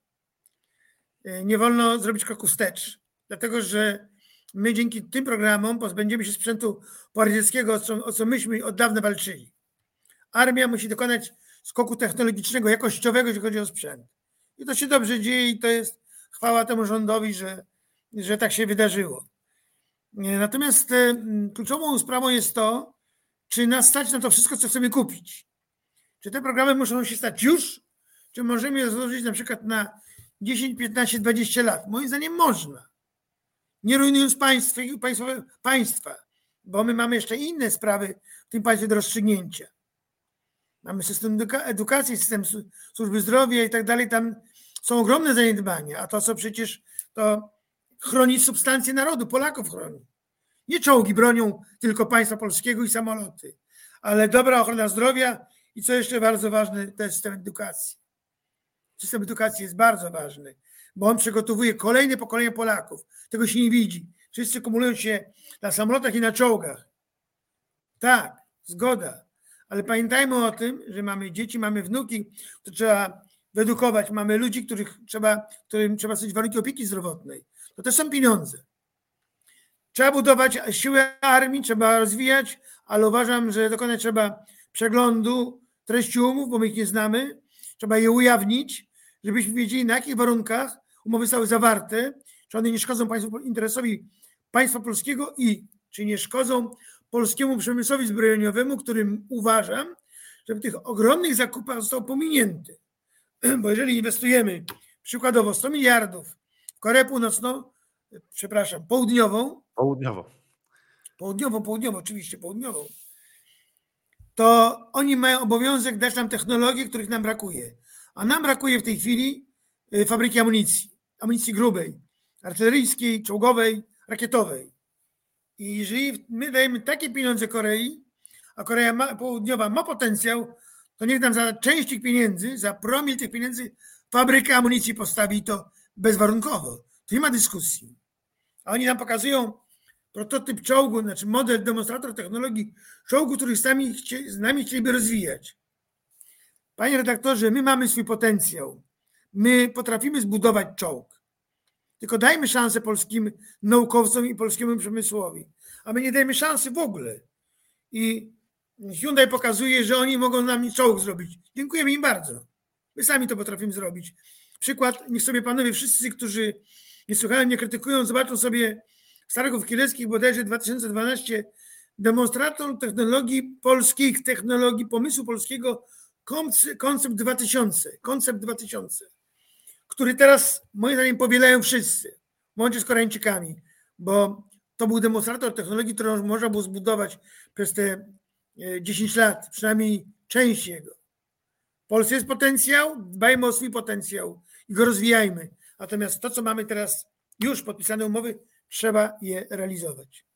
Nie wolno zrobić kroku wstecz, dlatego że my dzięki tym programom pozbędziemy się sprzętu poradzieckiego, o co, o co myśmy od dawna walczyli. Armia musi dokonać skoku technologicznego, jakościowego, jeśli chodzi o sprzęt. I to się dobrze dzieje i to jest chwała temu rządowi, że, że tak się wydarzyło. Natomiast kluczową sprawą jest to, czy nas stać na to wszystko, co chcemy kupić. Czy te programy muszą się stać już, czy możemy je rozłożyć na przykład na dziesięć, piętnaście, dwadzieścia lat. Moim zdaniem można. Nie rujnując państwa, państwa, państwa, bo my mamy jeszcze inne sprawy w tym państwie do rozstrzygnięcia. Mamy system edukacji, system służby zdrowia i tak dalej. Tam są ogromne zaniedbania, a to, co przecież to chroni substancje narodu, Polaków chroni. Nie czołgi bronią tylko państwa polskiego i samoloty, ale dobra ochrona zdrowia i co jeszcze bardzo ważne, to jest system edukacji. System edukacji jest bardzo ważny, bo on przygotowuje kolejne pokolenia Polaków. Tego się nie widzi. Wszyscy kumulują się na samolotach i na czołgach. Tak, zgoda. Ale pamiętajmy o tym, że mamy dzieci, mamy wnuki, to trzeba wyedukować. Mamy ludzi, których trzeba, którym trzeba stworzyć warunki opieki zdrowotnej. To też są pieniądze. Trzeba budować siłę armii, trzeba rozwijać, ale uważam, że dokonać trzeba przeglądu treści umów, bo my ich nie znamy. Trzeba je ujawnić, żebyśmy wiedzieli, na jakich warunkach umowy zostały zawarte, czy one nie szkodzą państwu, interesowi państwa polskiego i czy nie szkodzą polskiemu przemysłowi zbrojeniowemu, którym uważam, że w tych ogromnych zakupach został pominięty. Bo jeżeli inwestujemy przykładowo sto miliardów w Koreę Północną, przepraszam, południową, Południowo. Południową, południową, oczywiście południową, to oni mają obowiązek dać nam technologie, których nam brakuje. A nam brakuje w tej chwili fabryki amunicji, amunicji grubej, artyleryjskiej, czołgowej, rakietowej. I jeżeli my dajemy takie pieniądze Korei, a Korea ma, Południowa ma potencjał, to niech nam za część tych pieniędzy, za promil tych pieniędzy fabrykę amunicji postawi, to bezwarunkowo. To nie ma dyskusji. A oni nam pokazują prototyp czołgu, znaczy model, demonstrator technologii czołgu, który z nami, z nami chcieliby rozwijać. Panie redaktorze, my mamy swój potencjał. My potrafimy zbudować czołg. Tylko dajmy szansę polskim naukowcom i polskiemu przemysłowi. A my nie dajemy szansy w ogóle. I Hyundai pokazuje, że oni mogą nam czołg zrobić. Dziękujemy im bardzo. My sami to potrafimy zrobić. Przykład, niech sobie panowie wszyscy, którzy niesłychanie mnie krytykują, zobaczą sobie Starogów Kieleckich, bodajże dwa tysiące dwanaście, demonstrator technologii polskich, technologii pomysłu polskiego, koncept dwa tysiące, koncept dwa tysiące, który teraz moim zdaniem powielają wszyscy, łącznie z Koreańczykami, bo to był demonstrator technologii, którą można było zbudować przez te dziesięć lat, przynajmniej część jego. W Polsce jest potencjał, dbajmy o swój potencjał i go rozwijajmy. Natomiast to, co mamy teraz już podpisane umowy, trzeba je realizować.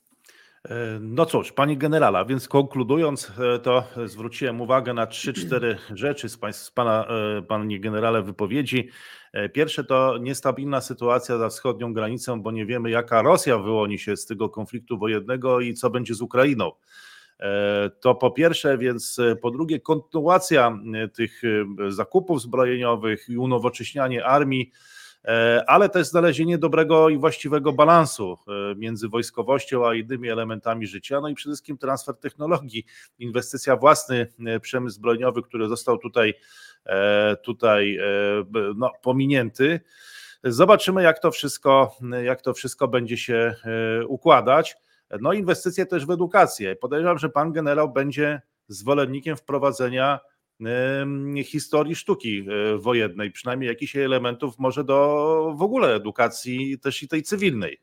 No cóż, panie generala, więc konkludując, to zwróciłem uwagę na trzy, cztery rzeczy z, państw, z pana, panie generale, wypowiedzi. Pierwsze to niestabilna sytuacja za wschodnią granicą, bo nie wiemy, jaka Rosja wyłoni się z tego konfliktu wojennego i co będzie z Ukrainą. To po pierwsze, więc po drugie kontynuacja tych zakupów zbrojeniowych i unowocześnianie armii, ale też znalezienie dobrego i właściwego balansu między wojskowością a innymi elementami życia, no i przede wszystkim transfer technologii, inwestycja w własny przemysł zbrojeniowy, który został tutaj, tutaj no, pominięty. Zobaczymy, jak to wszystko, jak to wszystko będzie się układać. No inwestycje też w edukację. Podejrzewam, że pan generał będzie zwolennikiem wprowadzenia historii sztuki wojennej, przynajmniej jakichś elementów może do w ogóle edukacji też i tej cywilnej.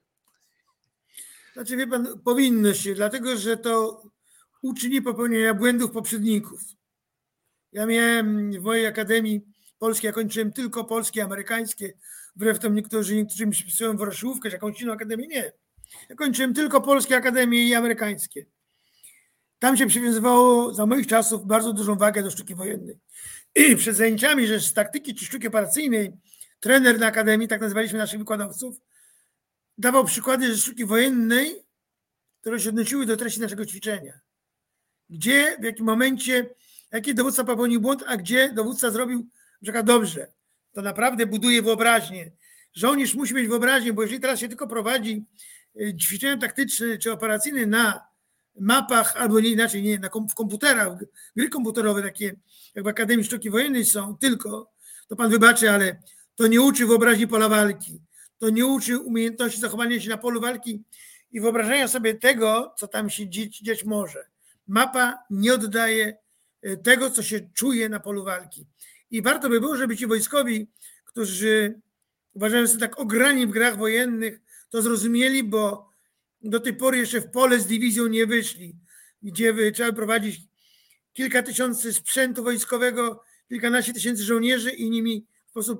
Znaczy wie pan, powinno się, dlatego że to uczy nie popełnienia błędów poprzedników. Ja miałem w mojej Akademii Polskiej, ja kończyłem tylko polskie, amerykańskie, wbrew temu niektórzy, niektórzy mi przypisują Warszawówkę, że jakąś inną akademię, nie. Ja kończyłem tylko polskie akademie i amerykańskie. Tam się przywiązywało za moich czasów bardzo dużą wagę do sztuki wojennej. I przed zajęciami, że z taktyki czy sztuki operacyjnej, trener na akademii, tak nazwaliśmy naszych wykładowców, dawał przykłady ze sztuki wojennej, które się odnosiły do treści naszego ćwiczenia. Gdzie, w jakim momencie, jaki dowódca popełnił błąd, a gdzie dowódca zrobił, że dobrze. To naprawdę buduje wyobraźnię. Żołnierz musi mieć wyobraźnię, bo jeżeli teraz się tylko prowadzi ćwiczenia taktyczne czy operacyjne na mapach, albo nie inaczej, nie, na kom, w komputerach, gry komputerowe takie jak w Akademii Sztuki Wojennej są tylko, to pan wybaczy, ale to nie uczy wyobraźni pola walki, to nie uczy umiejętności zachowania się na polu walki i wyobrażenia sobie tego, co tam się dziać, dziać może. Mapa nie oddaje tego, co się czuje na polu walki. I warto by było, żeby ci wojskowi, którzy uważają się tak ograni w grach wojennych, to zrozumieli, bo do tej pory jeszcze w pole z dywizją nie wyszli, gdzie trzeba prowadzić kilka tysięcy sprzętu wojskowego, kilkanaście tysięcy żołnierzy i nimi w sposób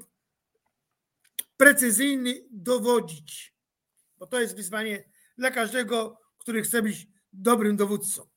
precyzyjny dowodzić. Bo to jest wyzwanie dla każdego, który chce być dobrym dowódcą.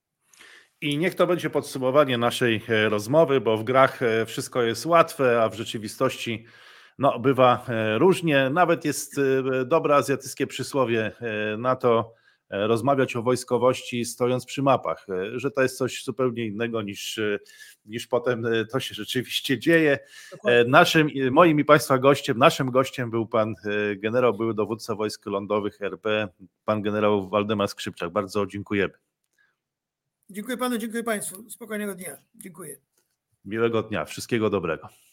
I niech to będzie podsumowanie naszej rozmowy, bo w grach wszystko jest łatwe, a w rzeczywistości no, bywa różnie. Nawet jest dobre azjatyckie przysłowie na to, rozmawiać o wojskowości stojąc przy mapach, że to jest coś zupełnie innego niż, niż potem to się rzeczywiście dzieje. Dokładnie. Naszym, moim i Państwa gościem, naszym gościem był pan generał, były dowódca wojsk lądowych R P, pan generał Waldemar Skrzypczak. Bardzo dziękujemy. Dziękuję panu, dziękuję państwu. Spokojnego dnia. Dziękuję. Miłego dnia, wszystkiego dobrego.